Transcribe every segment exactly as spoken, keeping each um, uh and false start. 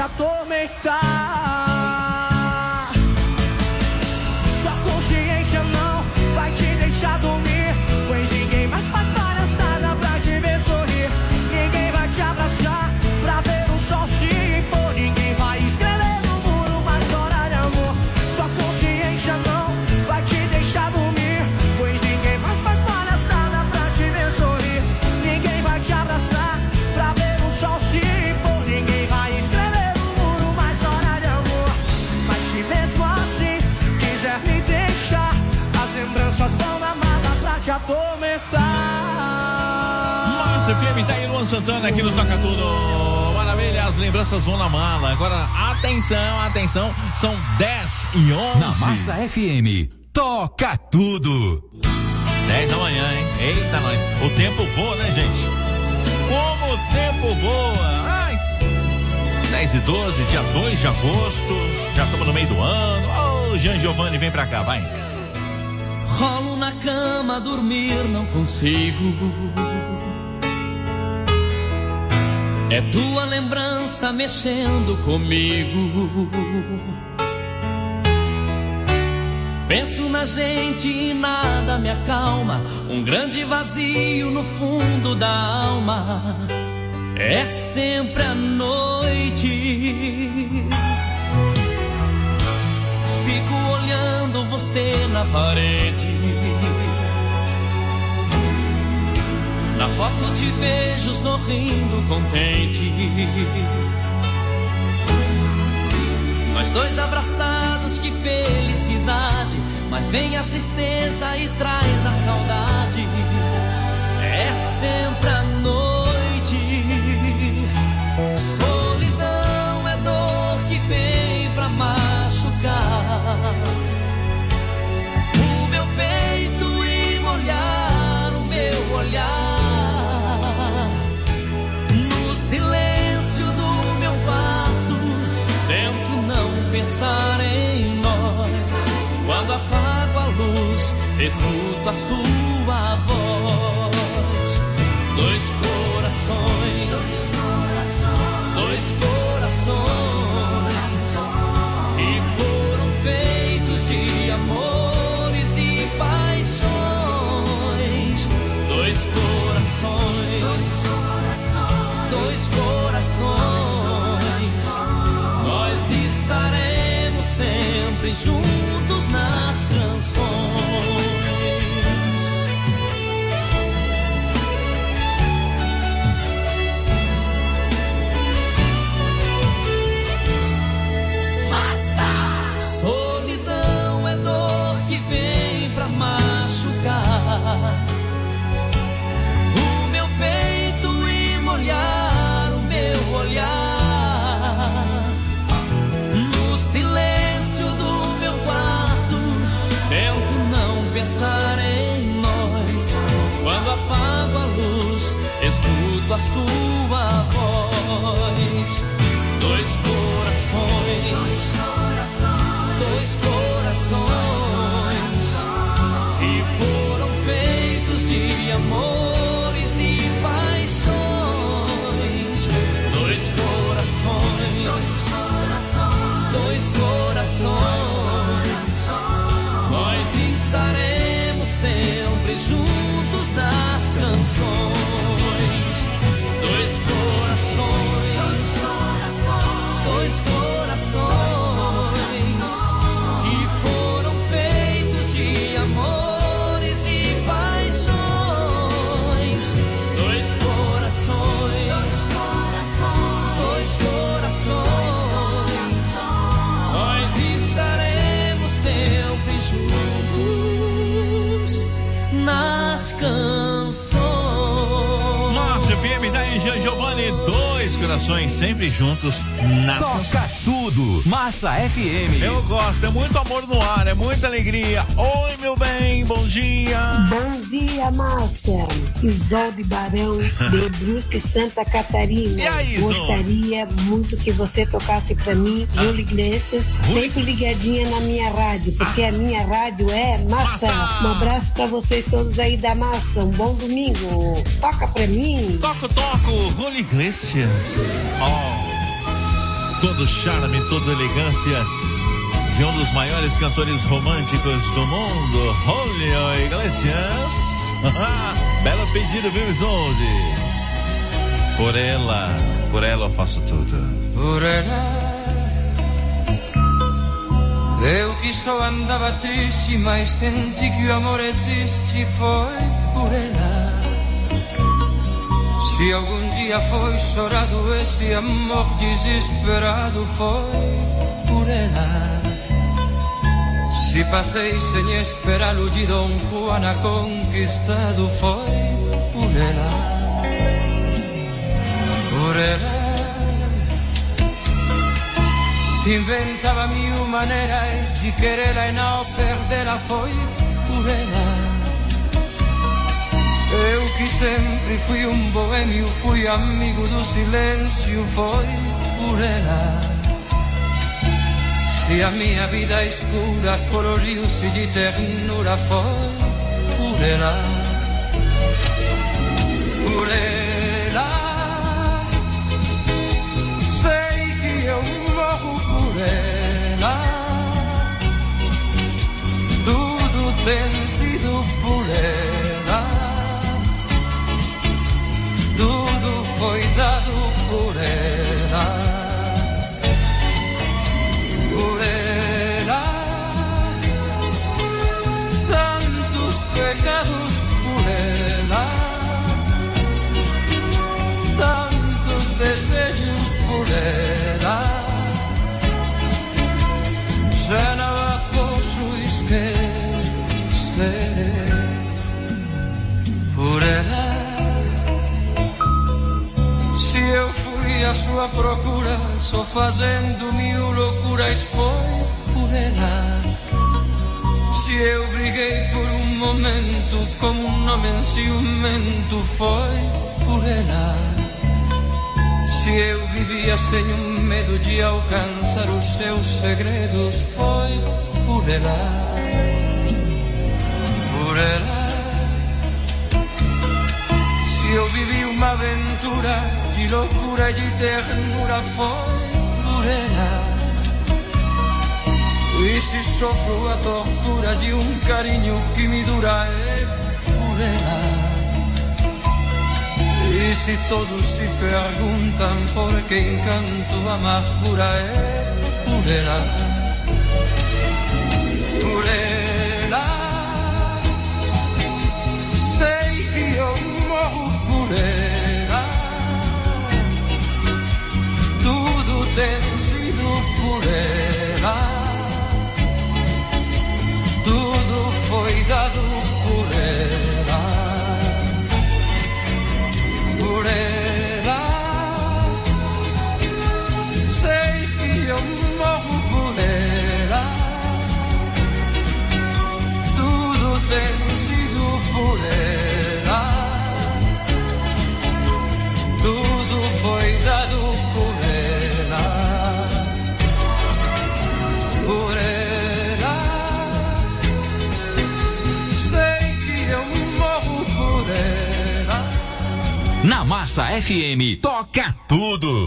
atormentar. Sua consciência não vai te deixar dormir, pois ninguém mais faz palhaçada pra te ver sorrir. Ninguém vai te abraçar pra ver o sol se impor. Ninguém vai escrever no muro uma história de amor. Sua consciência não vai te deixar dormir, pois ninguém mais faz palhaçada pra te ver sorrir. Ninguém vai te abraçar pra ver o sol se impor. Ninguém vai escrever no muro uma história de amor. Mas se mesmo assim quiser me deixar, as lembranças vão na mala pra te atormentar. Massa F M, tá aí Luan Santana aqui no Toca Tudo. Maravilha, as lembranças vão na mala. Agora, atenção, atenção, são dez e onze. Na Massa F M, toca tudo. dez da manhã, hein? Eita, nós. O tempo voa, né, gente? Como o tempo voa. Ai. dez e doze, dia dois de agosto. Já estamos no meio do ano. Ô, oh, Jean Giovanni, vem pra cá, vai. Rolo na cama, dormir não consigo. É tua lembrança mexendo comigo. Penso na gente e nada me acalma. Um grande vazio no fundo da alma. É sempre a noite. Fico olhando você na parede. Na foto te vejo sorrindo contente. Nós dois abraçados, que felicidade. Mas vem a tristeza e traz a saudade. É sempre a noite. Solidão é dor que vem pra machucar o meu peito e molhar o meu olhar. No silêncio do meu quarto, tento não pensar em nós. Quando apago a luz, escuto a sua voz. Dois corações, dois corações, dois corações que foram feitos de amores e paixões. Dois corações, dois corações, nós estaremos sempre juntos nas canções. Solidão é dor que vem pra machucar o meu peito e molhar o meu olhar. No silêncio do meu quarto, tento não pensar em nós. Quando apago a luz, escuto a sua voz. Dois corações, dois corações que foram feitos de amores e paixões. Dois corações, dois corações, nós estaremos sempre juntos nas canções. Dois corações, dois corações que foram feitos de amores e paixões. Dois corações, dois corações, nós estaremos sempre juntos nas canções. Nossa, F M, daí Jean Giovanni, dois corações sempre juntos nas Toca tudo, Massa F M. Eu gosto, é muito amor no ar, é muita alegria. Oi, meu bem, bom dia. Bom dia, Massa. Isolde Barão, de Brusque, Santa Catarina. E aí, Isolde? Gostaria muito que você tocasse pra mim, ah. Júlio Iglesias, Ui. sempre ligadinha na minha rádio, porque ah. a minha rádio é Massa. Massa. Um abraço pra vocês todos aí da Massa. Um bom domingo. Toca pra mim. Toco, toco, Júlio Iglesias. Oh. todo charme, toda elegância de um dos maiores cantores românticos do mundo, Julio Iglesias. Belo pedido, viu, Isolde? Por ela, por ela eu faço tudo. Por ela eu que só andava triste, mas senti que o amor existe, foi por ela. Se algum dia foi chorado esse amor desesperado, foi por ela. Se passei sem esperá-lo de Dom Juan conquistado, foi por ela. Por ela se inventava mil maneiras de querê-la e não perdê-la, foi por ela. Eu que sempre fui um boêmio, fui amigo do silêncio, foi por ela. Se a minha vida escura coloriu-se de ternura, foi por ela. Por ela sei que eu morro por ela. Tudo tem sido por ela. Tudo foi dado por ela. Por ela, tantos pecados por ela, tantos desejos por ela, já não a posso esquecer. Por ela, se eu fui à sua procura, só fazendo mil loucuras, foi por ela. Se eu briguei por um momento como um homem ciumento, foi por ela. Se eu vivia sem um medo de alcançar os seus segredos, foi por ela. Por ela. Se eu vivi uma aventura de loucura e de ternura, foi por ela. E se sofro a tortura de um carinho que me dura, é por ela. E se todos se perguntam por que encanto, amargura, é por ela. Por ela sei que eu morro por ela. Tudo tem sido por ela. Tudo foi dado por ela. Por ela sei que eu morro por ela. Tudo tem sido por ela. Tudo foi dado por ela. Por ela sei que eu morro por ela. Na Massa F M, toca tudo.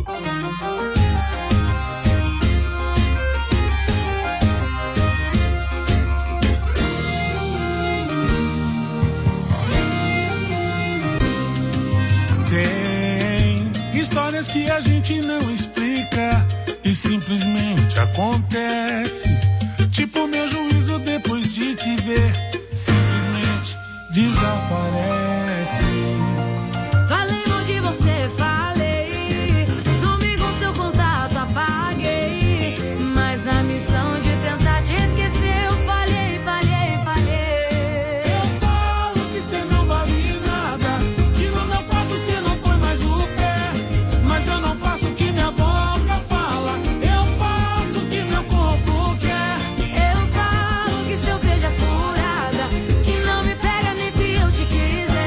Tem histórias que a gente não explica e simplesmente acontece. Tipo meu juízo depois de te ver, simplesmente desaparece. Falei onde você falei, sumi com seu contato, apaguei. Mas na missão de tentar te esquecer, eu falhei, falhei, falhei. Eu falo que cê não vale nada, que no meu quarto cê não põe mais o pé. Mas eu não faço o que minha boca fala, eu faço o que meu corpo quer. Eu falo que seu beijo é furada, que não me pega nem se eu te quiser.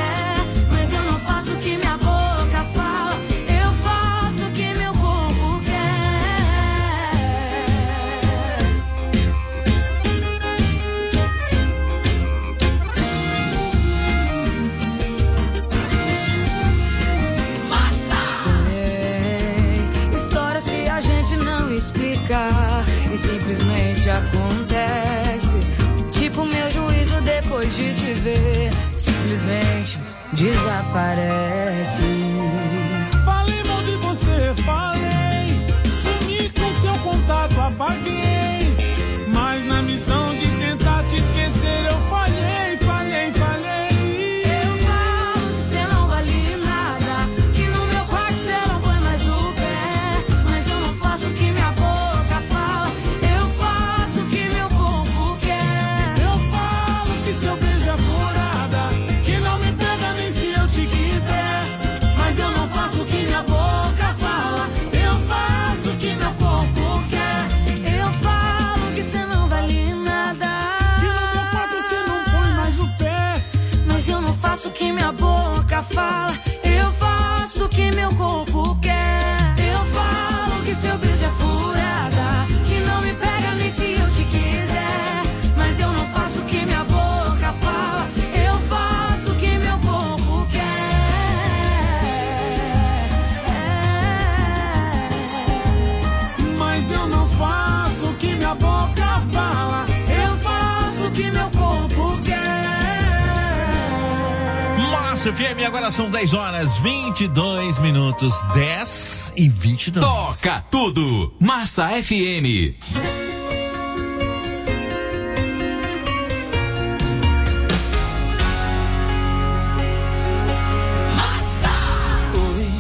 explicar e simplesmente acontece. Tipo meu juízo depois de te ver, simplesmente desaparece. Falei mal de você, falei. Sumi com seu contato, apaguei. Mas na missão de tentar te esquecer eu falhei, falhei, falhei. Eu falo que cê não vale nada, que no meu quarto cê não põe mais o pé. Mas eu não faço o que minha boca fala, eu faço o que meu corpo quer. Eu falo que seu beijo é furada, que não me pega nem se eu te quiser. Mas eu não faço o que minha boca fala, eu faço o que meu corpo quer. Eu falo que cê não vale nada, que no meu quarto cê não põe mais o pé. mas eu não faço o que minha boca fala, eu faço o que meu corpo quer. Eu falo que seu beijo é furada, que não me pega nem se eu te quiser. Mas eu não faço o que minha boca fala, eu faço o que meu corpo quer. Mas eu não faço o que minha boca fala, Eu faço o que meu corpo quer. Massa F M, agora são dez horas e vinte e dois minutos. dez e vinte e dois. Toca tudo. Massa F M. Oi,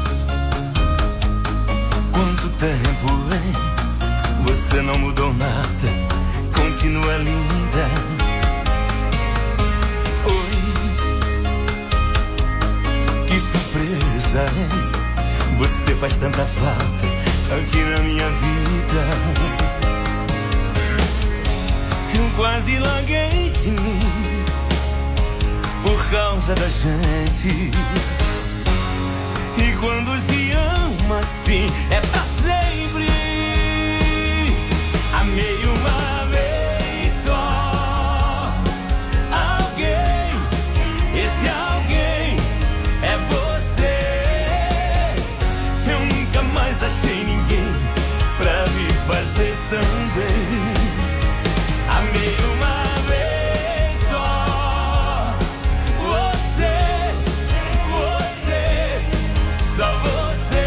quanto tempo, hein? Você não mudou nada, continua linda. Oi, que surpresa, hein? Você faz tanta falta aqui na minha vida. Eu quase larguei de mim por causa da gente. E quando se ama assim é pra sempre. Amei uma vez só alguém, esse alguém é você. Eu nunca mais achei ninguém pra me fazer tão bem. Amei uma vez só você, você, só você.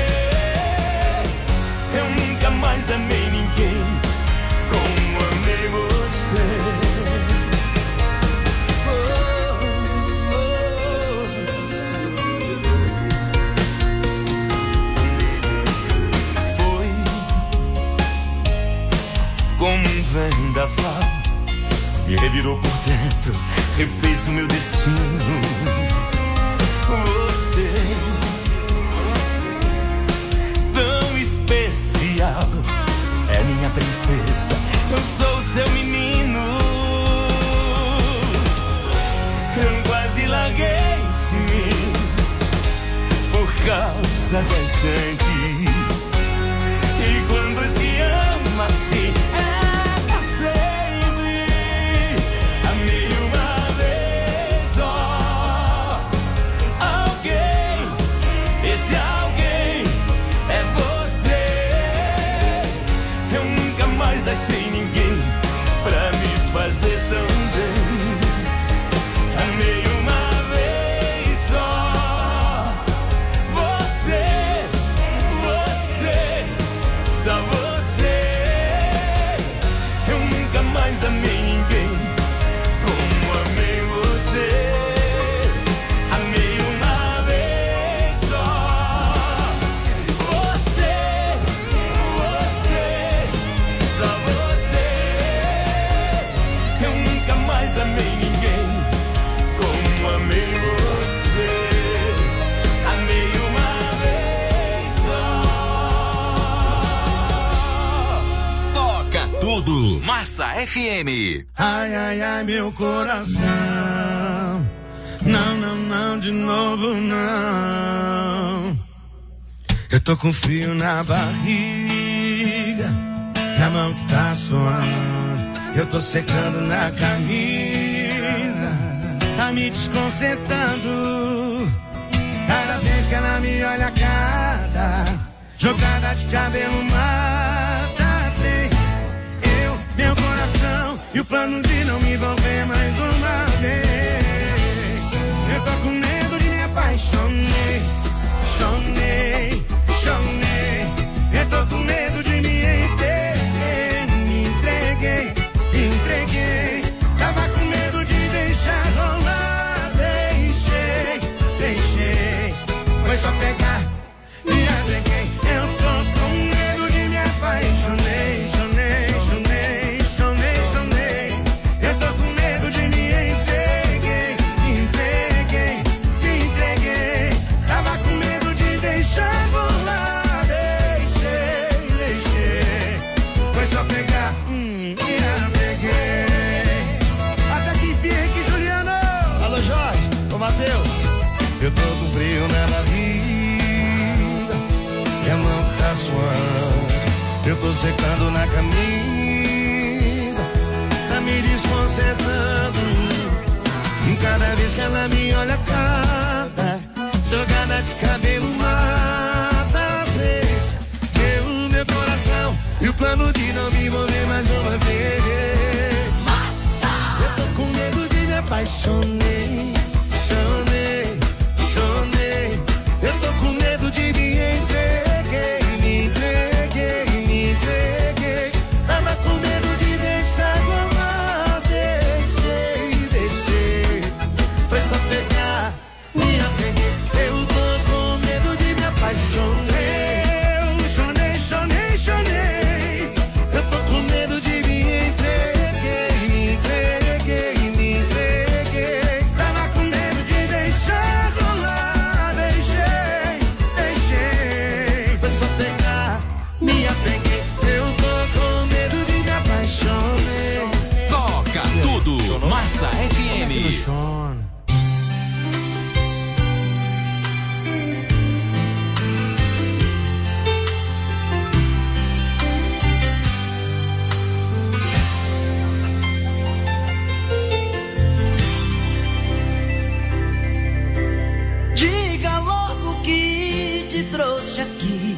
Eu nunca mais amei ninguém como amei você. Oh, oh. Foi como um vendaval, me revirou por dentro, refez o meu destino. Você, tão especial, é minha princesa, eu sou seu menino. Eu quase larguei de mim por causa da gente. E quando se ama assim é pra sempre. Amei uma vez só alguém, esse alguém é você. Eu nunca mais achei ninguém pra me fazer tão bem. Amei uma vez só você, você, só você. Eu nunca mais amei ninguém como amei você. Amei uma vez só você, você, só você. Eu nunca mais amei ninguém como amei você. Amei uma vez só. Toca tudo. Massa F M. Ai, ai, ai, meu coração. Não, não, não, de novo não. Eu tô com frio na barriga, a mão que tá suando, eu tô secando na camisa, tá me desconcertando. Cada vez que ela me olha, cada jogada de cabelo mata. E o plano de não me envolver mais uma vez. Eu tô com medo de me apaixonei. Chonei, chonei. Eu tô com medo de me entreguei. Me entreguei, me entreguei. Tava com medo de deixar rolar. Deixei, deixei. Foi só pegar, me apeguei. Eu tô com medo de me apaixonei. Chonei, chonei, chonei, chonei. Eu tô com medo de me entreguei. Me entreguei, me entreguei. Tava com medo de deixar rolar. Deixei, deixei. Foi só pegar, hum, me apeguei. Até que enfim aqui, Juliano. Alô, Jorge, ô Matheus. Eu tô com frio na barriga e a mão tá suando. Eu tô secando na camisa, tá me desconcertando. E cada vez que ela me olha, cada jogada de cabelo mata vez. Eu, meu coração e o plano de não me envolver mais uma vez. Eu tô com medo de me apaixonei. Chonei, chonei. Eu tô com medo de me entreguei. Me entreguei, me entreguei. Tava com medo de deixar rolar. Deixei, deixei. Foi só pegar, me apeguei. Eu tô com medo de me apaixonar. Chonei, chonei, chonei. Eu tô com medo de me entreguei. Me entreguei, me entreguei. Tava com medo de deixar rolar. Deixei, deixei. Foi só pegar, me apeguei. Eu tô com medo de me apaixonar. Toca tudo, Massa F M. Diga logo o que te trouxe aqui.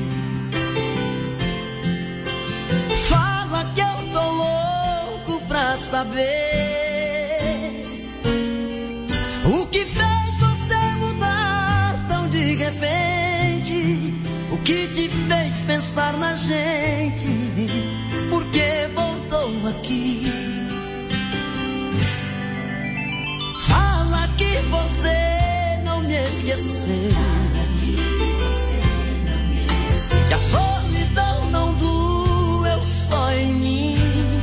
Fala que eu tô louco pra saber o que fez você mudar tão de repente. O que te fez pensar na gente? Por que voltou aqui? Fala que você não me esqueceu. Que a solidão não doeu só em mim.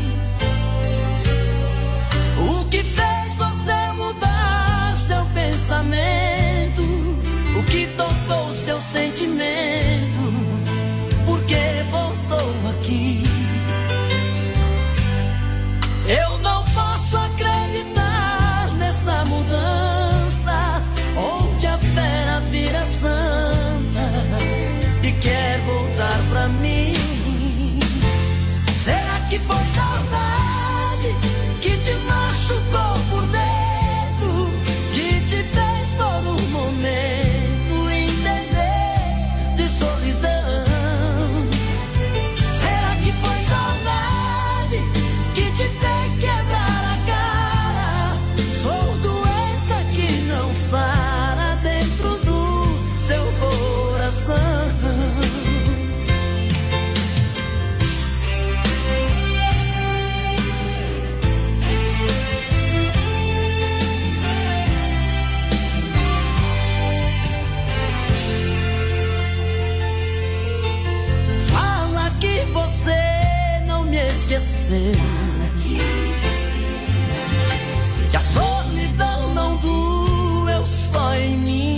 O que fez você mudar seu pensamento? O que tocou seu sentimento? Por que voltou aqui? Eu não posso acreditar nessa mudança, onde a fera vira santa e quer voltar pra mim. Será que foi saudade que te machucou por dentro, que te fez por um momento entender de solidão? Será que foi saudade que te fez quebrar a cara? Sou doença que não sara dentro do seu coração. Fala que você não me esqueceu. Que a solidão não doeu só em mim.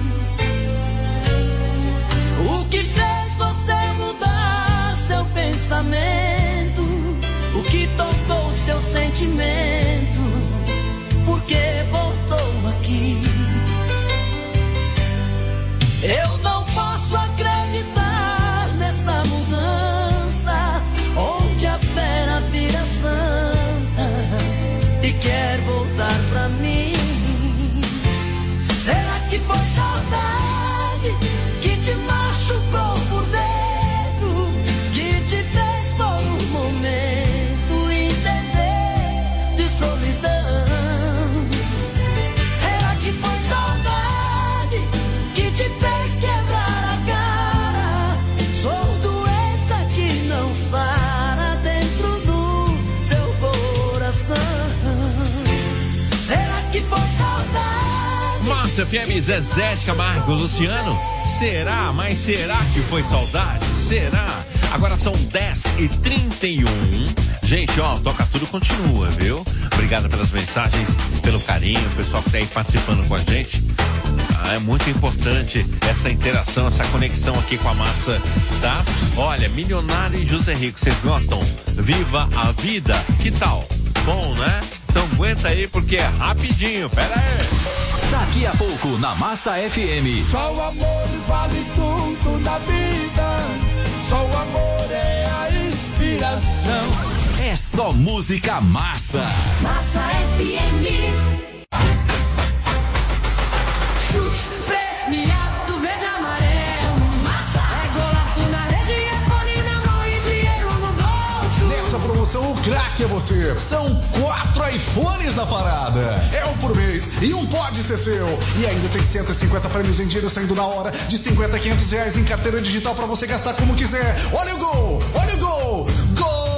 O que fez você mudar seu pensamento? O que tocou seu sentimento? Por que voltou aqui? Eu não posso acreditar nessa mudança, onde a fera vira santa e quer voltar pra mim. Será que foi saudade que te machucou por dentro, que te fez por um momento entender saudade. Massa F M, Zezé de Camargo, Luciano. Será? Mas será que foi saudade? Será? Agora são dez e trinta e um. Gente, ó, Toca Tudo continua, viu? Obrigado pelas mensagens, pelo carinho, o pessoal que tá aí participando com a gente. Ah, é muito importante essa interação, essa conexão aqui com a massa, tá? Olha, Milionário e José Rico, vocês gostam? Viva a vida, que tal? Bom, né? Então aguenta aí porque é rapidinho, pera aí. Daqui a pouco na Massa F M. Só o amor vale tudo na vida. Só o amor é a inspiração. É só música massa. Massa F M. Chute premiado verde e amarelo. Massa. É golaço na rede, é fone na mão e dinheiro no bolso. Nessa promoção, o craque é você. São quatro iPhones na parada. É um por mês e um pode ser seu. E ainda tem cento e cinquenta prêmios em dinheiro saindo na hora. De cinquenta a quinhentos reais em carteira digital pra você gastar como quiser. Olha o gol! Olha o gol! Gol!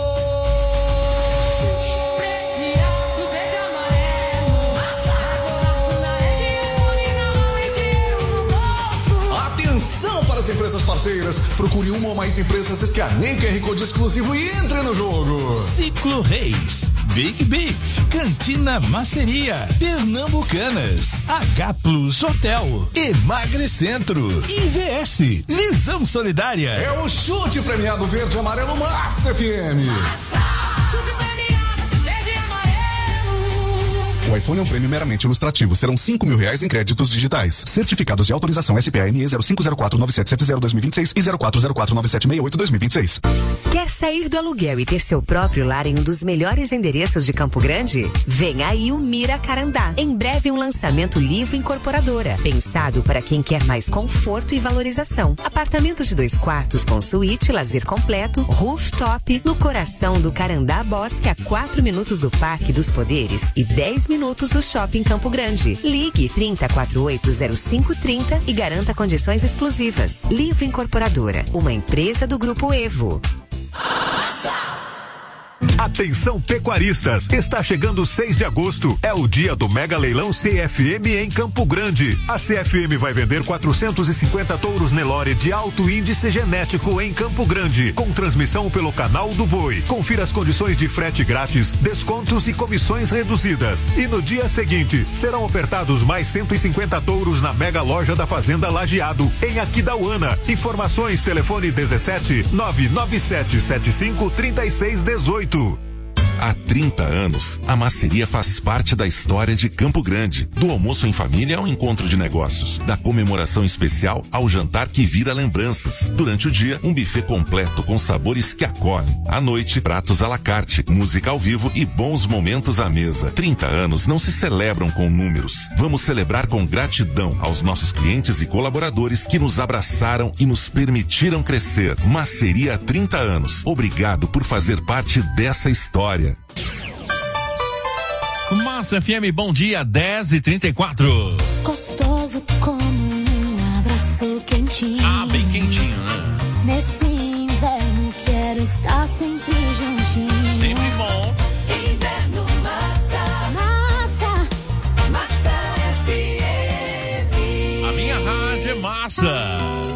Atenção para as empresas parceiras. Procure uma ou mais empresas, escaneie o Q R Code exclusivo e entre no jogo. Ciclo Reis, Big Beef, Cantina Maceria, Pernambucanas, H Plus Hotel, Emagrecentro, I V S, Visão Solidária. É o chute premiado verde e amarelo Massa F M. Massa, chute premiado verde e amarelo. O iPhone é um prêmio meramente ilustrativo. Serão cinco mil reais em créditos digitais. Certificados de autorização S P A M E zero cinco zero quatro nove sete sete zero dois mil e vinte e seis e zero quatro zero quatro nove sete seis oito dois mil e vinte e seis. Quer sair do aluguel e ter seu próprio lar em um dos melhores endereços de Campo Grande? Vem aí o Mira Carandá. Em breve um lançamento Livro Incorporadora. Pensado para quem quer mais conforto e valorização. Apartamentos de dois quartos com suíte, lazer completo, rooftop, no coração do Carandá Bosque, a quatro minutos do Parque dos Poderes e dez minutos do Shopping Campo Grande. Ligue trinta, quarenta e oito, zero cinco, trinta e garanta condições exclusivas. Livro Incorporadora, uma empresa do Grupo Evo. Atenção pecuaristas, está chegando seis de agosto, é o dia do Mega Leilão C F M em Campo Grande. A C F M vai vender quatrocentos e cinquenta touros Nelore de alto índice genético em Campo Grande, com transmissão pelo canal do Boi. Confira as condições de frete grátis, descontos e comissões reduzidas. E no dia seguinte, serão ofertados mais cento e cinquenta touros na Mega Loja da Fazenda Lajeado, em Aquidauana. Informações, telefone dezessete, nove nove sete sete cinco, três seis um oito. Há trinta anos, a Maceria faz parte da história de Campo Grande. Do almoço em família ao encontro de negócios, da comemoração especial ao jantar que vira lembranças. Durante o dia, um buffet completo com sabores que acolhem. À noite, pratos à la carte, música ao vivo e bons momentos à mesa. trinta anos não se celebram com números. Vamos celebrar com gratidão aos nossos clientes e colaboradores que nos abraçaram e nos permitiram crescer. Maceria há trinta anos. Obrigado por fazer parte dessa história. Massa F M, bom dia, dez e trinta e quatro. Gostoso como um abraço quentinho. Ah, bem quentinho, né? Nesse inverno quero estar sempre juntinho. Sempre bom. Inverno massa. Massa. Massa F M. A minha rádio é massa.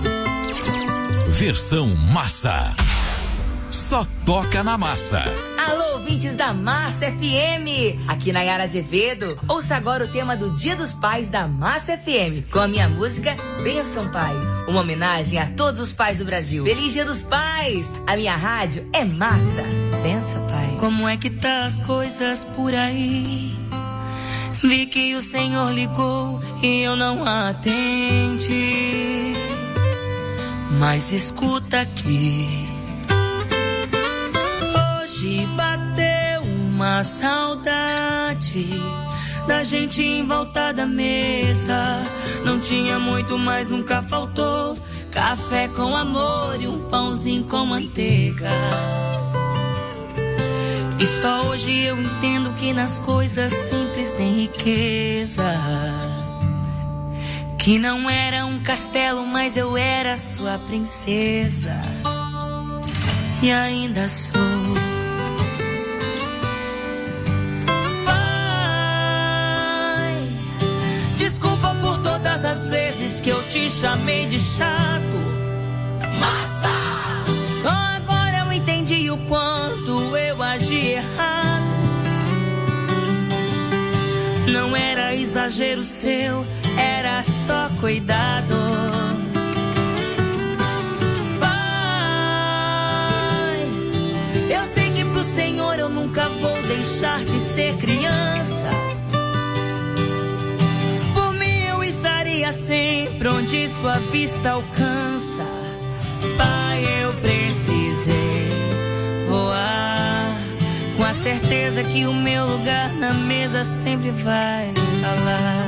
Versão massa. Só toca na massa. Alô, ouvintes da Massa F M. Aqui Nayara Azevedo. Ouça agora o tema do Dia dos Pais da Massa F M, com a minha música Bênção Pai. Uma homenagem a todos os pais do Brasil. Feliz Dia dos Pais. A minha rádio é massa. Bênção Pai. Como é que tá as coisas por aí? Vi que o Senhor ligou e eu não atendi. Mas escuta aqui. Hoje bateu uma saudade da gente em volta da mesa. Não tinha muito, mas nunca faltou café com amor e um pãozinho com manteiga. E só hoje eu entendo que nas coisas simples tem riqueza. Que não era um castelo, mas eu era sua princesa. E ainda sou. Pai, chamei de chato. Massa! Só agora eu entendi o quanto eu agi errado. Não era exagero seu, era só cuidado. Pai, eu sei que pro Senhor eu nunca vou deixar de ser criança. Por mim eu estaria sempre onde sua vista alcança. Pai, eu precisei voar, com a certeza que o meu lugar na mesa sempre vai estar lá.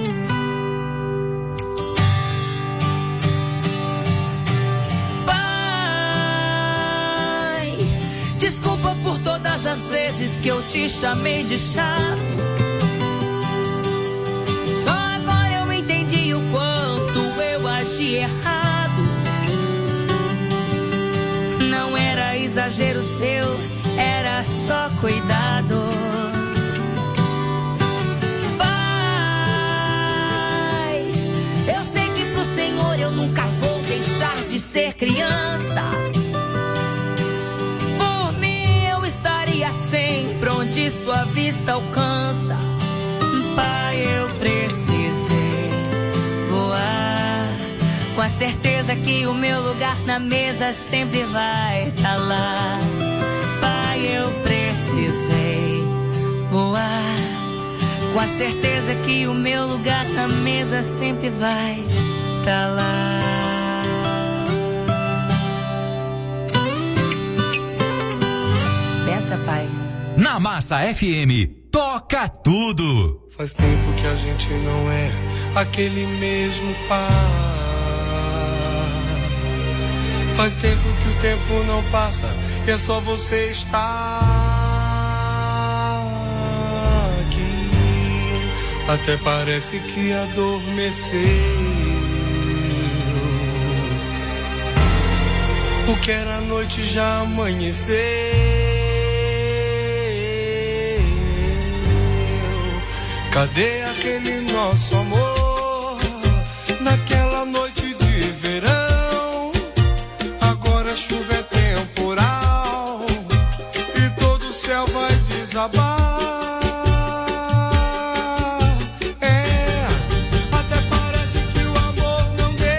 Pai, desculpa por todas as vezes que eu te chamei de chato. Só agora eu entendi o quanto eu agi errado. Não era exagero seu, era só cuidado. Pai, eu sei que pro Senhor eu nunca vou deixar de ser criança. Por mim eu estaria sempre onde sua vista alcança. Pai, eu precisei voar, com a certeza que o meu lugar na mesa sempre vai estar lá. Pai, eu precisei voar, com a certeza que o meu lugar na mesa sempre vai estar lá. Peça, Pai. Na Massa F M, toca tudo. Faz tempo que a gente não é aquele mesmo pai. Faz tempo que o tempo não passa e é só você estar aqui. Até parece que adormeceu. O que era noite já amanheceu. Cadê aquele nosso amor naquela noite de verão? Agora a chuva é temporal e todo o céu vai desabar. É, até parece que o amor não deu.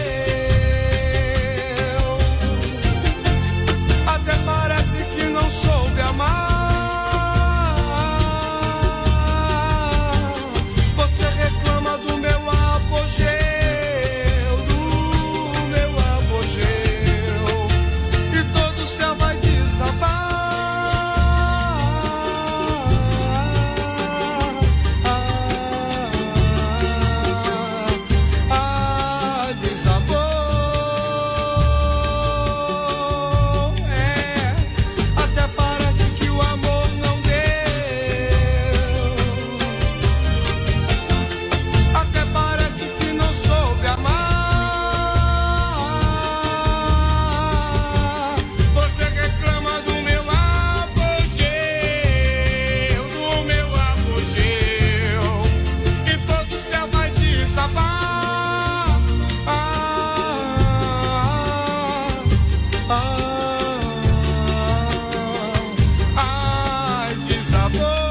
Até parece que não soube amar. Você reclama do meu apogeu, do meu apogeu, e todo o céu vai desabar. Ah, desabou. É, até parece que o amor não deu. Até parece que não soube amar. Você reclama do meu apogeu, do meu apogeu, e todo o céu vai desabar. Ah, ah, ah, desabou.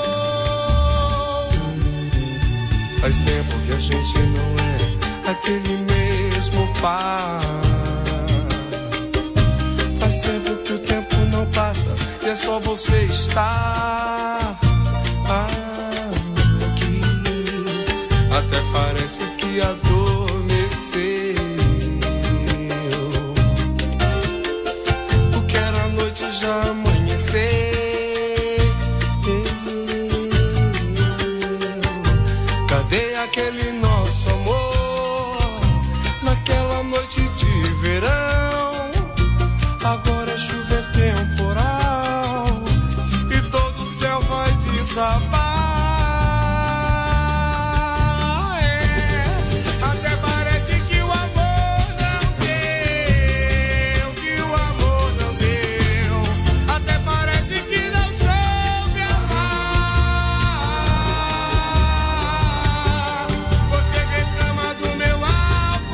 Faz tempo que a gente não é aquele mesmo par. Faz tempo que o tempo não passa e é só você estar aqui. Até parece que adormeceu. O que era noite já amanheceu. Cadê aquele nosso amor naquela noite de verão? Agora a chuva é temporal e todo o céu vai desabar. É, até parece que o amor não deu, que o amor não deu. Até parece que não soube amar. Você reclama do meu amor.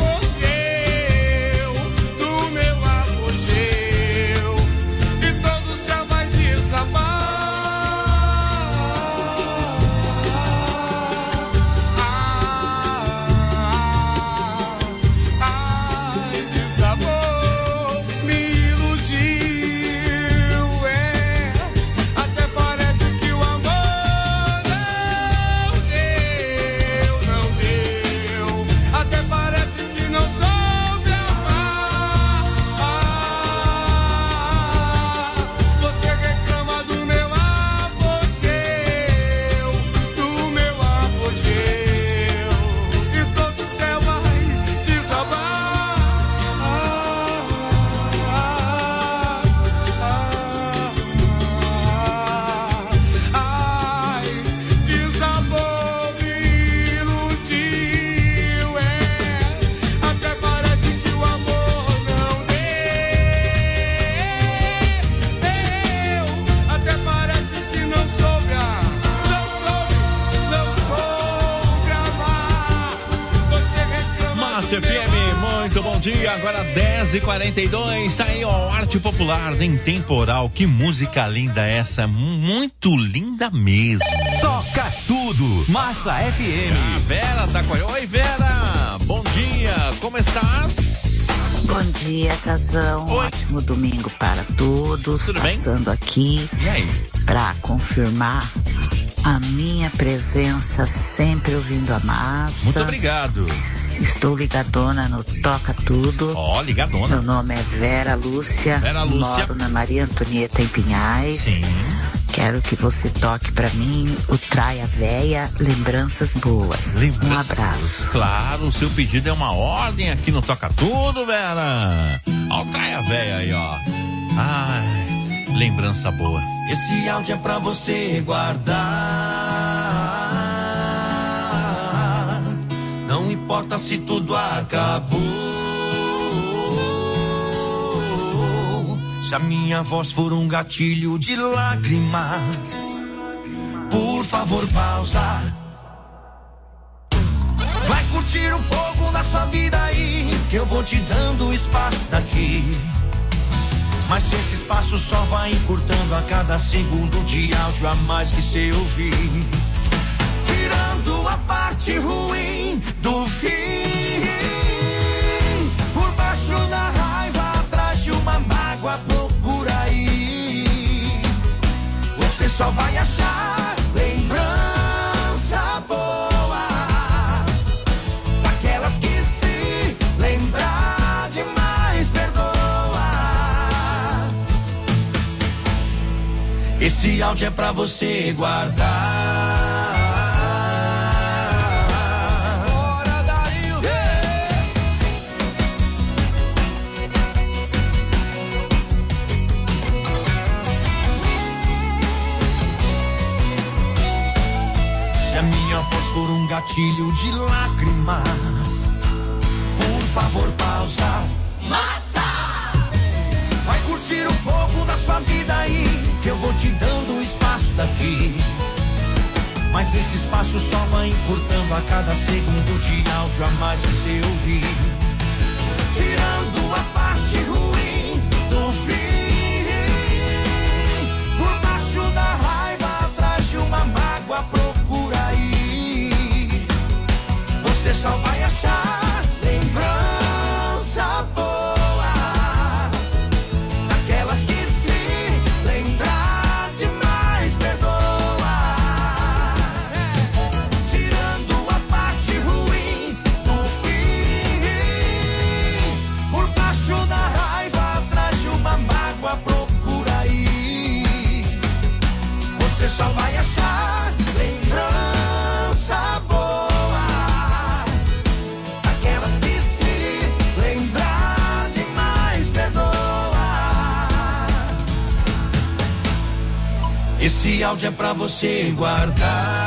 Massa F M, muito bom dia, agora dez e quarenta e dois, tá aí ó, Arte Popular em Temporal, que música linda essa, muito linda mesmo. Toca tudo, Massa F M. A Vera tá com a... Oi Vera, bom dia, como estás? Bom dia, Casão, Oi. Ótimo domingo para todos. Tudo Passando bem? aqui para confirmar a minha presença, sempre ouvindo a Massa. Muito obrigado. Estou ligadona no Toca Tudo. Ó, oh, ligadona. Meu nome é Vera Lúcia. Vera Lúcia. Moro na Maria Antonieta, em Pinhais. Sim. Quero que você toque pra mim o Traia Véia, Lembranças Boas. Lembranças um abraço. Claro, o seu pedido é uma ordem aqui no Toca Tudo, Vera. Ó, o Traia Véia aí, ó. Ai, lembrança boa. Esse áudio é pra você guardar. Não importa se tudo acabou. Se a minha voz for um gatilho de lágrimas, por favor pausa. Vai curtir um pouco da sua vida aí, que eu vou te dando espaço daqui. Mas esse espaço só vai encurtando a cada segundo de áudio a mais que cê ouvir. Tirando a parte ruim do fim, por baixo da raiva, atrás de uma mágoa, procura aí. Você só vai achar lembrança boa, daquelas que se lembrar demais perdoa. Esse áudio é pra você guardar. For um gatilho de lágrimas, por favor pausa. Massa! Vai curtir um pouco da sua vida aí, que eu vou te dando espaço daqui. Mas esse espaço só vai encurtando a cada segundo de áudio a mais que você ouvir. Tirando a parte ruim do fim, por baixo da raiva, atrás de uma mágoa, procura aí. Você só vai achar lembrança boa, daquelas que se lembrar demais perdoa. Tirando a parte ruim do fim, por baixo da raiva, atrás de uma mágoa, procura aí. Você só vai achar lembrança boa. Esse áudio é pra você guardar.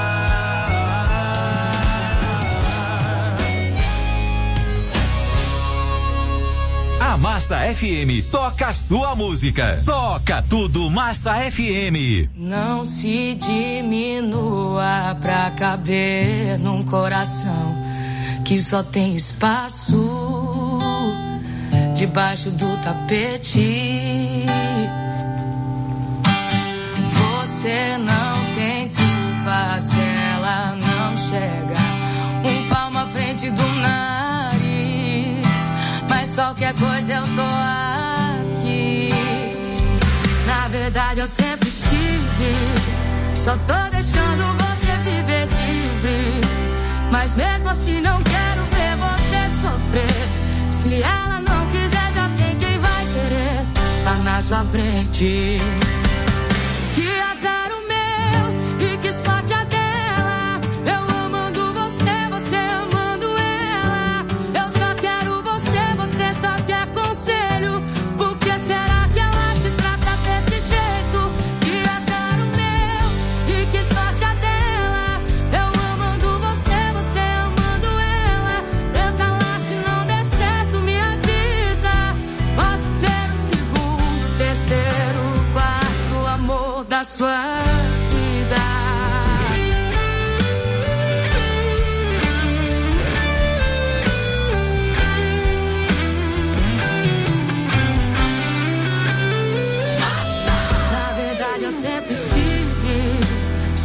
A Massa F M toca a sua música. Toca tudo, Massa F M. Não se diminua pra caber num coração que só tem espaço debaixo do tapete. Você não tem culpa se ela não chega um palmo à frente do nariz. Mas qualquer coisa eu tô aqui. Na verdade eu sempre estive, só tô deixando você viver livre. Mas mesmo assim não quero ver você sofrer. Se ela não quiser, já tem quem vai querer. Tá na sua frente. Que azar o meu e que sorte a dela. Eu amando você, você amando ela. Eu só quero você, você só quer conselho. Por que será que ela te trata desse jeito? Que azar o meu e que sorte a dela. Eu amando você, você amando ela. Tenta lá, se não der certo, me avisa. Posso ser o segundo, terceiro, quarto amor da sua vida.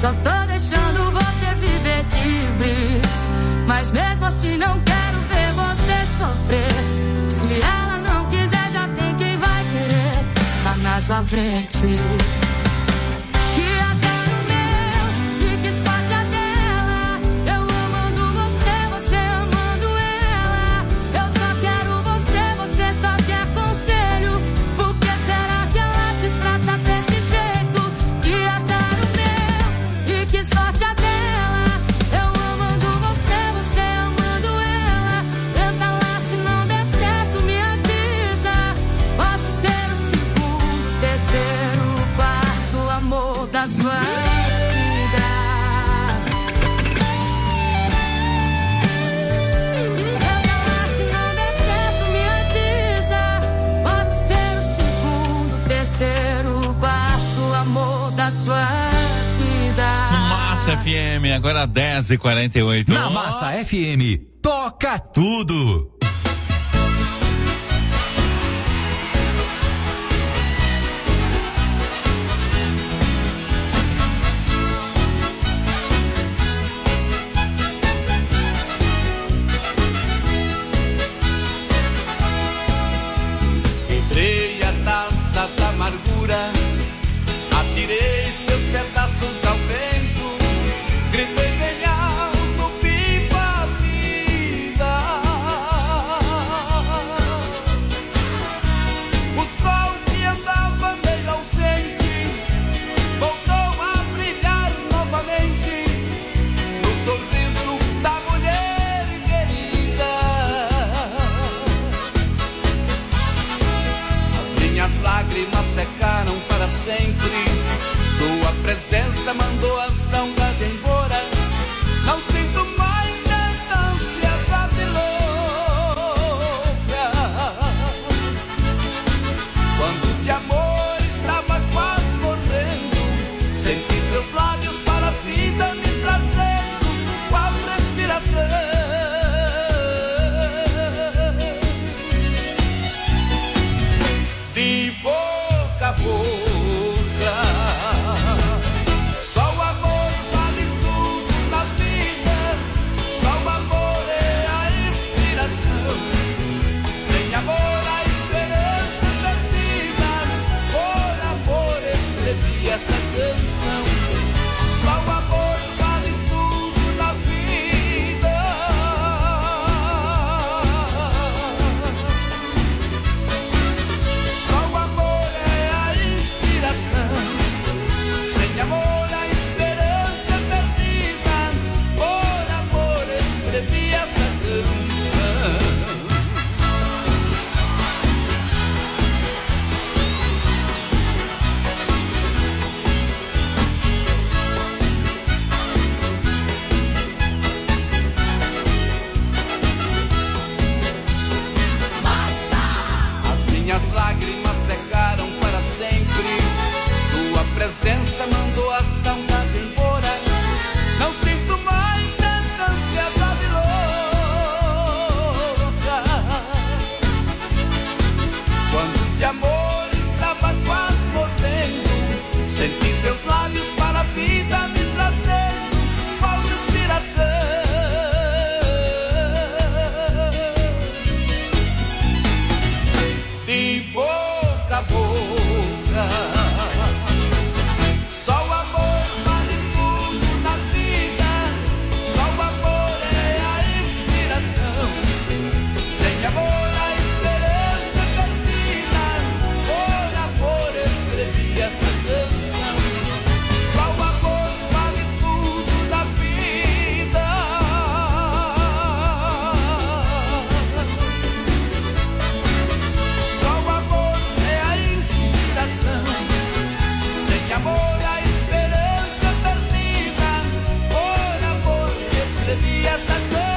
Só tô deixando você viver livre, mas mesmo assim não quero ver você sofrer. Se ela não quiser, já tem quem vai querer lá na sua frente. Que azar o meu e que sorte a dela. Eu amando você, você amando ela. Eu só quero você, você só quer conselho. Por que será que ela te trata desse jeito? Que azar o meu e que sorte a dela. Eu amando você, você amando ela. Tenta lá, se não der certo, me avisa. Posso ser o segundo, terceiro, quarto amor da sua vida. Tenta lá, se não der certo, me avisa. Posso ser o segundo, terceiro, quarto amor da sua vida. Massa F M, agora dez e quarenta e oito. Na Massa F M, toca tudo. Quebrei a taça da amargura, atirei seus pedaços ao vento, gritei bem alto, viva a vida. O sol que andava meio ausente voltou a brilhar novamente no sorriso da mulher querida. Minhas lágrimas secaram para sempre. Sua presença mandou a saudade embora. Não sinto mais esta ansiedade louca. Quando de amor estava quase morrendo, senti seus lábios para a vida me trazendo qual respiração. De boca a boca, só o amor vale tudo na vida. Só o amor é a inspiração. Sem amor a esperança perdida. Por amor escrevi esta canção. Só o amor vale tudo na vida. Só o amor é a inspiração. Sem amor a esperança perdida. Por amor escrevi essa canção. As minhas lágrimas secaram para sempre. Tua presença mandou a saudade embora. Não sinto mais esta ansiedade louca. Quando de amor estava quase morrendo, senti seus lábios para a vida me trazendo qual inspiração. De boca a boca, só o amor vale tudo na vida. Só o amor é a inspiração. Sem amor a esperança perdida. Por amor escrevi esta canção. Só o amor vale tudo na vida. Só o amor é a inspiração. Sem amor a esperança perdida. Por amor escrevi essa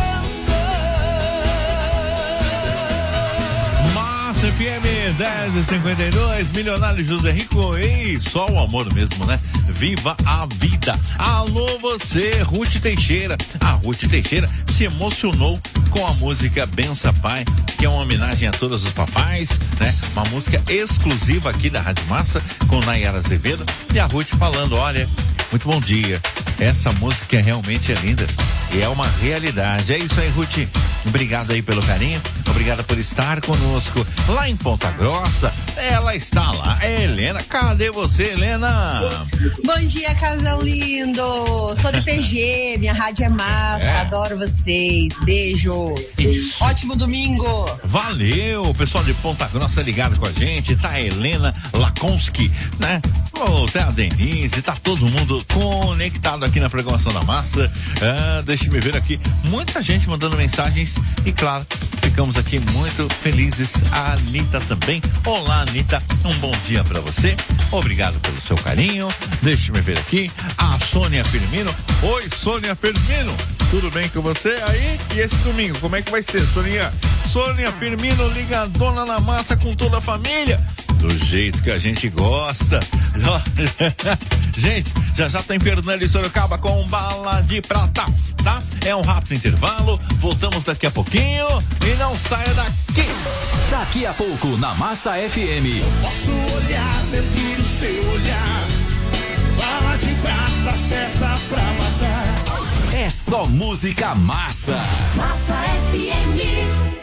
canção. Massa F M, dez e cinquenta e dois, Milionário José Rico, e só o amor mesmo, né? Viva a vida. Alô você, Ruth Teixeira. A Ruth Teixeira se emocionou com a música Bença Pai, que é uma homenagem a todos os papais, né? Uma música exclusiva aqui da Rádio Massa, com Nayara Azevedo. E a Ruth falando, olha, muito bom dia. Essa música realmente é linda e é uma realidade. É isso aí, Ruth. Obrigado aí pelo carinho. Obrigada por estar conosco lá em Ponta Grossa. Ela está lá. É Helena. Cadê você, Helena? Bom dia, casal lindo. Sou do P G, minha rádio é massa. É. Adoro vocês. Beijos. Isso. Ótimo domingo. Valeu. O pessoal de Ponta Grossa ligado com a gente. Tá a Helena Lakonski, né? Oh, tá a Denise. Tá todo mundo conectado aqui na programação da massa. Ah, deixa eu ver aqui. Muita gente mandando mensagens e, claro, ficamos aqui muito felizes. A Anitta também. Olá, Anitta. Um bom dia pra você. Obrigado pelo seu carinho. Deixa eu ver aqui. A Sônia Firmino. Oi, Sônia Firmino. Tudo bem com você aí? E esse domingo, como é que vai ser, Sônia? Sônia Firmino ligadona na massa com toda a família. Do jeito que a gente gosta. Gente, já já tem Fernando e Sorocaba com Bala de Prata, tá? É um rápido intervalo, voltamos daqui a pouquinho e não saia daqui. Daqui a pouco na Massa F M. Posso olhar dentro do seu olhar, bala de prata certa pra matar. É só música massa. Massa F M.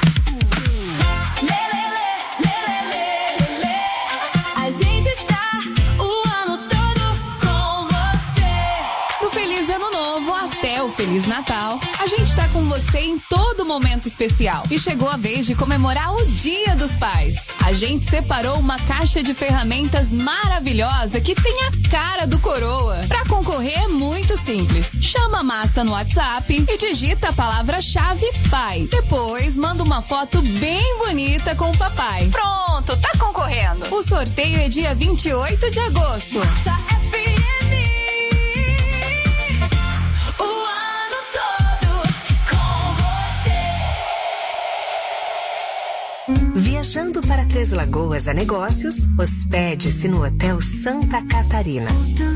A gente está o ano todo com você. Do Feliz Ano Novo até o Feliz Natal, a gente está com você em todo momento especial. E chegou a vez de comemorar o Dia dos Pais. A gente separou uma caixa de ferramentas maravilhosa que tem a cara do Coroa. Para concorrer é muito simples. Chama a Massa no WhatsApp e digita a palavra-chave pai. Depois manda uma foto bem bonita com o papai. Pronto, tá concorrendo. O sorteio é dia vinte e oito de agosto. Massa F M. O ano todo com você. Viajando para Três Lagoas a negócios, hospede-se no Hotel Santa Catarina.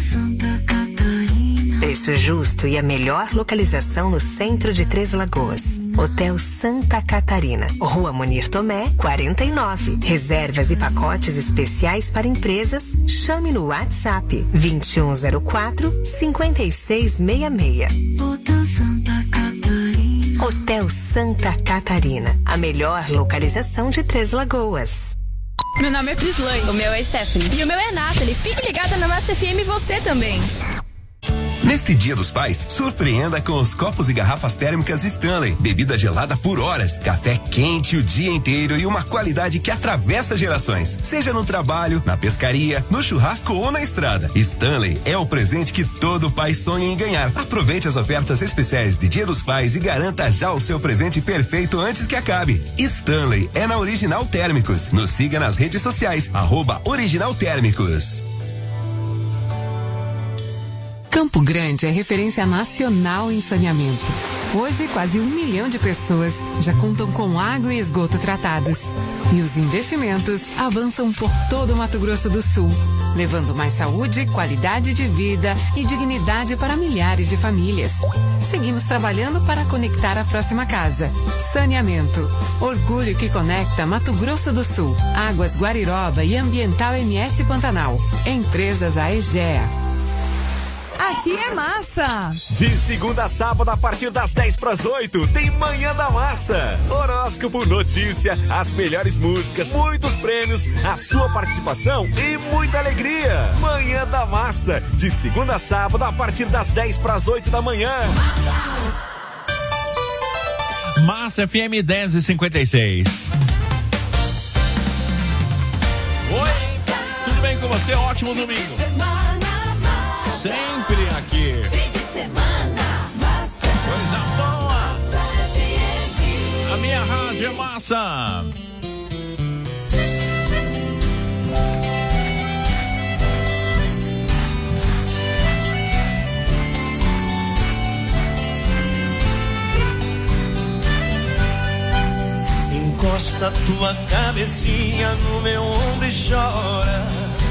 Preço justo e a melhor localização no centro de Três Lagoas. Hotel Santa Catarina, Rua Munir Tomé, quarenta e nove. Reservas e pacotes especiais para empresas. Chame no WhatsApp vinte e um zero quatro, cinquenta e seis sessenta e seis. Hotel Santa Catarina. Hotel Santa Catarina, a melhor localização de Três Lagoas. Meu nome é Prislane. O meu é Stephanie. E o meu é Nathalie. Fique ligada na Massa F M e você também. Neste Dia dos Pais, surpreenda com os copos e garrafas térmicas Stanley. Bebida gelada por horas, café quente o dia inteiro e uma qualidade que atravessa gerações. Seja no trabalho, na pescaria, no churrasco ou na estrada. Stanley é o presente que todo pai sonha em ganhar. Aproveite as ofertas especiais de Dia dos Pais e garanta já o seu presente perfeito antes que acabe. Stanley é na Original Térmicos. Nos siga nas redes sociais, arroba Original Térmicos. Campo Grande é referência nacional em saneamento. Hoje, quase um milhão de pessoas já contam com água e esgoto tratados. E os investimentos avançam por todo o Mato Grosso do Sul, levando mais saúde, qualidade de vida e dignidade para milhares de famílias. Seguimos trabalhando para conectar a próxima casa. Saneamento. Orgulho que conecta Mato Grosso do Sul, Águas Guariroba e Ambiental M S Pantanal. Empresas Aegea. Aqui é massa! De segunda a sábado, a partir das dez para as oito, tem Manhã da Massa. Horóscopo, notícia, as melhores músicas, muitos prêmios, a sua participação e muita alegria. Manhã da Massa, de segunda a sábado, a partir das dez para as oito da manhã. Massa F M dez e cinquenta e seis. Oi, tudo bem com você? Ótimo domingo. Sempre aqui. Fim de semana, massa. Coisa boa. Massa F M. A minha rádio é massa. Encosta tua cabecinha no meu ombro e chora.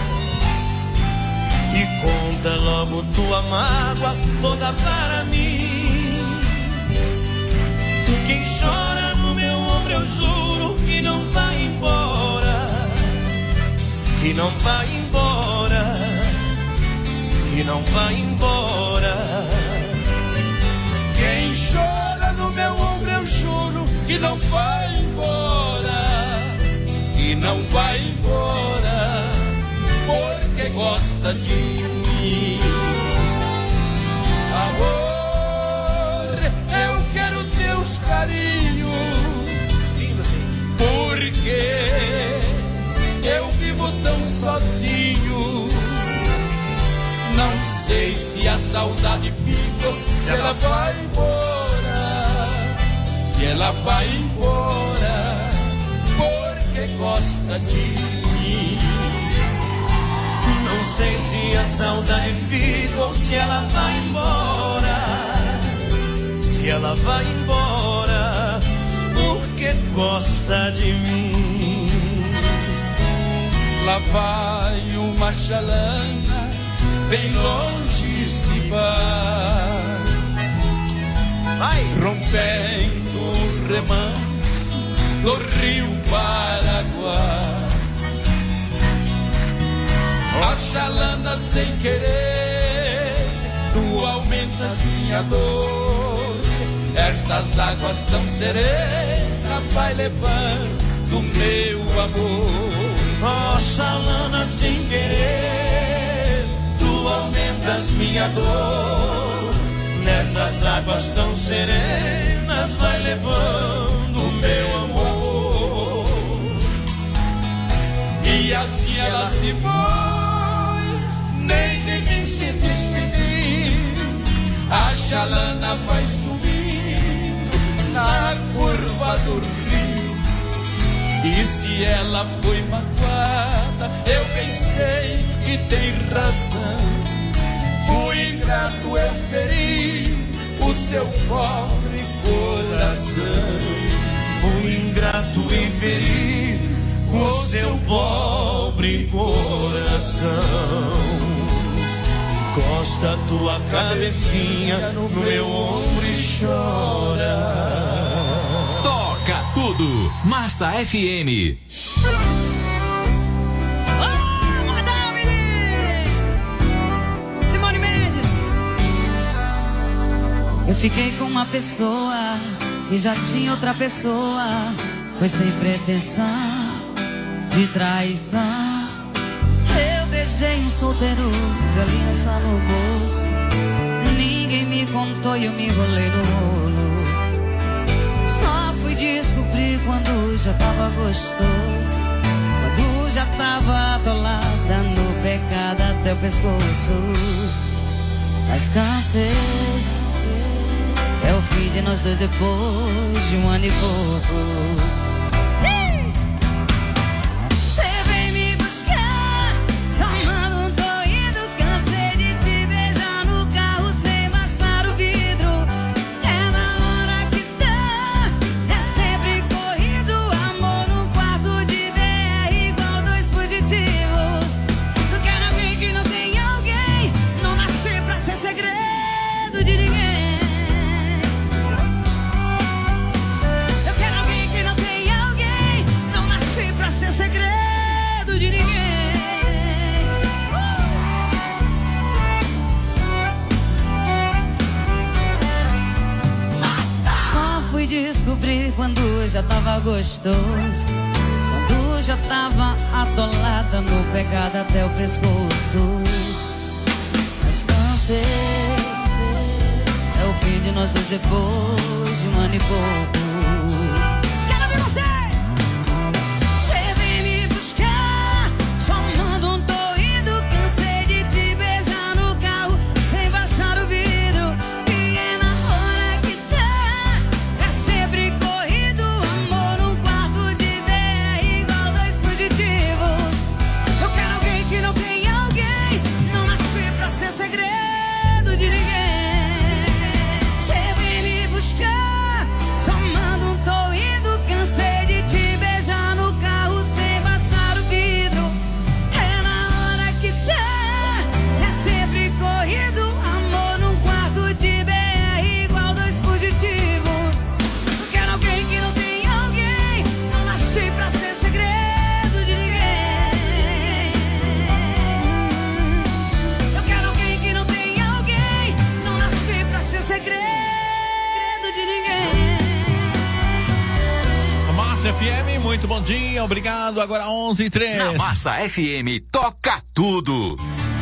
E conta logo tua mágoa toda para mim. Tu quem chora no meu ombro, eu juro que não vai embora. Que não vai embora. Que não vai embora. Quem chora no meu ombro eu juro que não vai embora, que não vai embora, porque gosta de mim. Amor, eu quero teus carinhos, porque eu vivo tão sozinho. Não sei se a saudade fica, se ela vai embora, se ela vai embora, porque gosta de mim. Não sei se a saudade fica ou se ela vai embora, se ela vai embora, porque gosta de mim. Lá vai uma chalana, bem longe se vai, vai rompendo o remanso do rio Paraguai. A chalana sem querer, tu aumentas minha dor. Estas águas tão serenas vai levando meu amor. Oh, chalana sem querer, tu aumentas minha dor. Nessas águas tão serenas vai levando meu amor. E assim ela se foi, nem de mim se despedir. A chalana vai subir na curva do rio. E se ela foi magoada, eu pensei que tem razão. Fui ingrato, eu feri o seu pobre coração. Fui ingrato e feri o seu pobre coração. Encosta tua cabecinha no meu ombro e chora. Toca tudo, Massa F M. Simone Mendes. Eu fiquei com uma pessoa que já tinha outra pessoa. Foi sem pretensão de traição. Eu beijei um solteiro de aliança no bolso. Ninguém me contou e eu me enrolei no rolo. Só fui descobrir quando já tava gostoso, quando já tava atolada no pecado até o pescoço. Mas cansei, é o fim de nós dois depois de um ano e pouco. Descobri quando já tava gostoso, quando já tava atolada no pecado até o pescoço. Mas cansei, é o fim de nós dois depois de um ano e pouco. Quero ver você! Você vem me buscar, só manda um tô indo. Cansei de te beijar no carro, sem baixar o vidro. Sem segredo de ninguém. Você vem me buscar, só manda um tô Massa F M, muito bom dia, obrigado. Agora onze e três. Na Massa F M, toca tudo.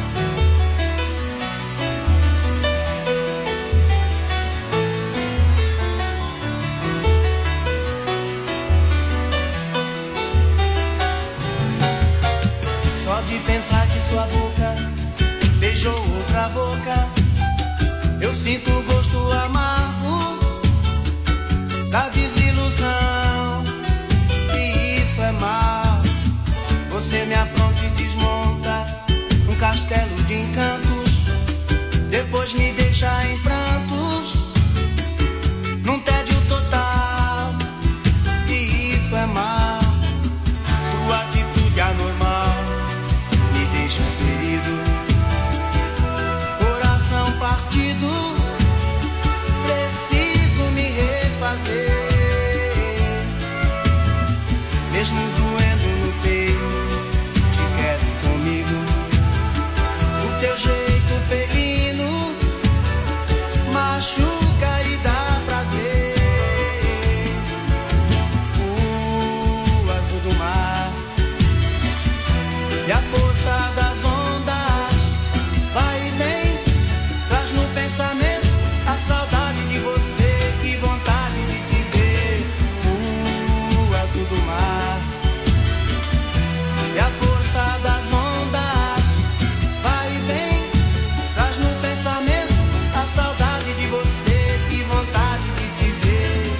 Pode pensar que sua boca beijou outra boca. Eu sinto o gosto amargo da desilusão. E isso é mal. Você me apronta e desmonta um castelo de encantos. Depois me deixa em prantos, num tédio total. E isso é mal. Sua atitude anormal me deixa ferido, coração partido. Preciso me refazer, mesmo doendo no peito. Te quero comigo, o teu jeito felino machuca e dá prazer. O azul do mar e a força das ondas vai e vem, traz no pensamento a saudade de você, que vontade de te ver. O azul do mar e a força das ondas vai e vem, traz no pensamento a saudade de você, que vontade de te ver.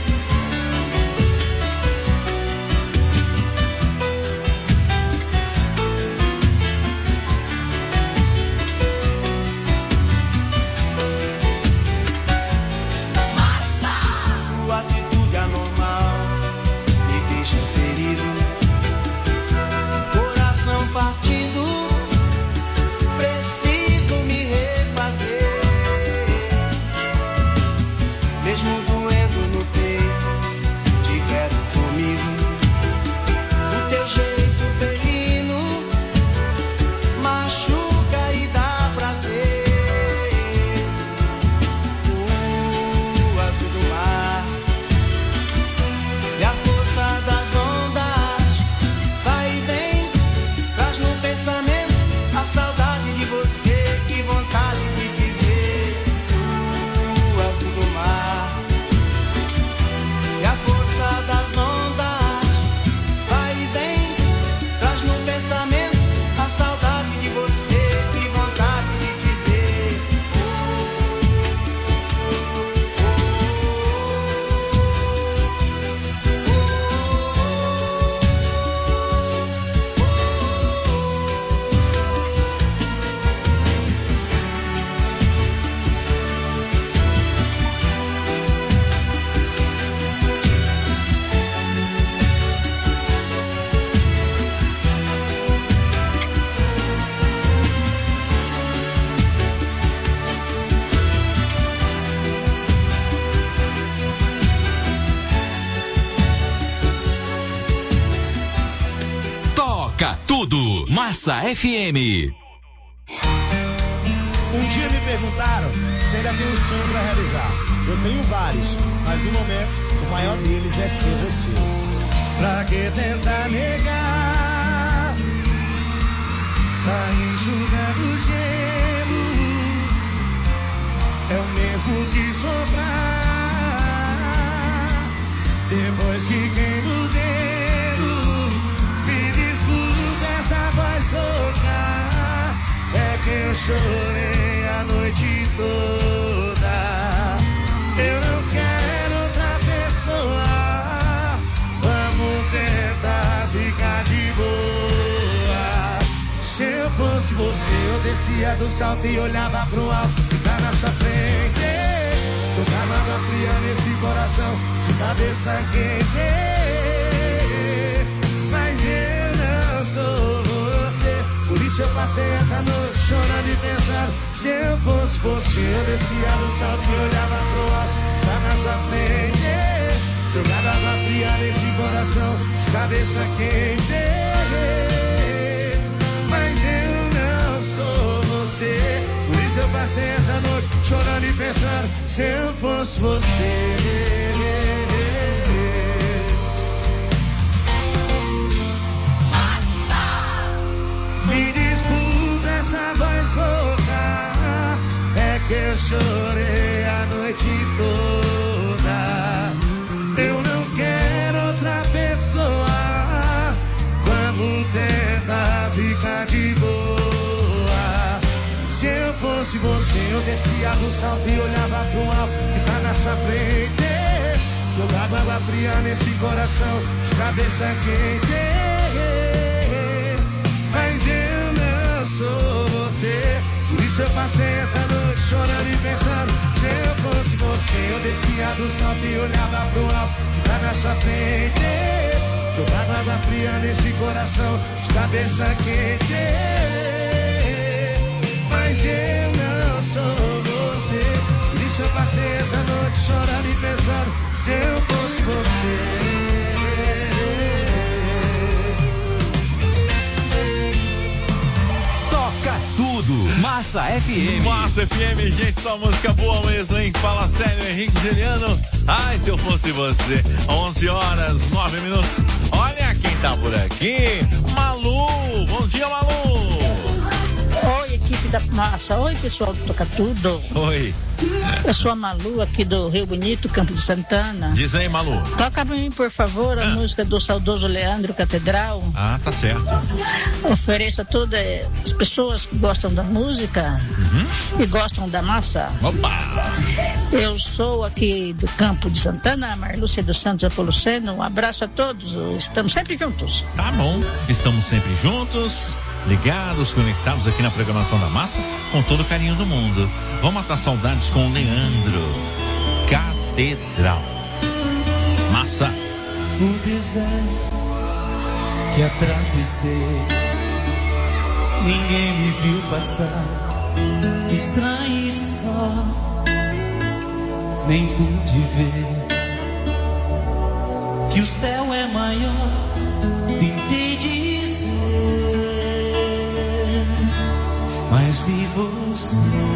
Sua atitude anormal me deixa ferido, coração partido. Preciso me refazer, mesmo doendo no peito. Te quero comigo, o teu jeito felino machuca e dá prazer. O azul do mar e a força das ondas vai e vem, traz no pensamento a saudade de você, que vontade de te ver. O azul do mar e a força das ondas vai e vem, traz no pensamento a saudade de você, que vontade de te ver. Toca tudo, Massa F M. Um dia me perguntaram se ainda tenho um sonho pra realizar. Eu tenho vários, mas no momento o maior deles é ser você. Pra que tentar negar? Tá enxugando gelo, é o mesmo que soprar. Depois que queima o dedo, me desculpa essa voz rouca. É que eu chorei a noite toda. Eu não quero outra pessoa, vamos tentar ficar de boa. Se eu fosse você, eu descia do salto e olhava pro alto que tá na sua frente. Jogava água fria nesse coração, de cabeça quente. Mas eu não sou você, por isso eu passei essa noite chorando e pensando. Se eu fosse você, eu descia do salto e olhava pro alto que tá na sua frente. Jogava água fria nesse coração, de cabeça quente. Mas eu não sou você, por isso eu passei essa noite chorando e pensando. Se eu fosse você, fosse você, eu descia do salto e olhava pro alto que tá nessa frente. Jogava água fria nesse coração de cabeça quente. Mas eu não sou você, por isso eu passei essa noite chorando e pensando. Se eu fosse você, eu descia do salto e olhava pro alto que tá na sua frente. Jogava água fria nesse coração de cabeça quente. Mas eu não sou você, por isso eu passei essa noite chorando e pensando. Se eu fosse você. Toca tudo, Massa F M. Massa F M, gente, só música boa mesmo, hein? Fala sério, Henrique Juliano. Ai, se eu fosse você. onze horas, nove minutos. Olha quem tá por aqui. Malu. Bom dia, Malu. Oi, equipe da Massa. Oi, pessoal do Toca Tudo. Oi. Eu sou a Malu, aqui do Rio Bonito, Campo de Santana. Diz aí, Malu. Toca pra mim, por favor, a ah. música do saudoso Leandro Catedral. Ah, tá certo. Ofereço a todas as pessoas que gostam da música uhum. e gostam da massa. Opa! Eu sou aqui do Campo de Santana, Marlúcia dos Santos Apoluceno. Um abraço a todos, estamos sempre juntos. Tá bom, estamos sempre juntos, ligados, conectados aqui na programação da Massa, com todo o carinho do mundo. Vamos matar saudades com o Leandro Catedral. Massa. O deserto que atravessei, ninguém me viu passar, estranho e só, nem pude ver que o céu é maior. Tentei dizer, mas vi você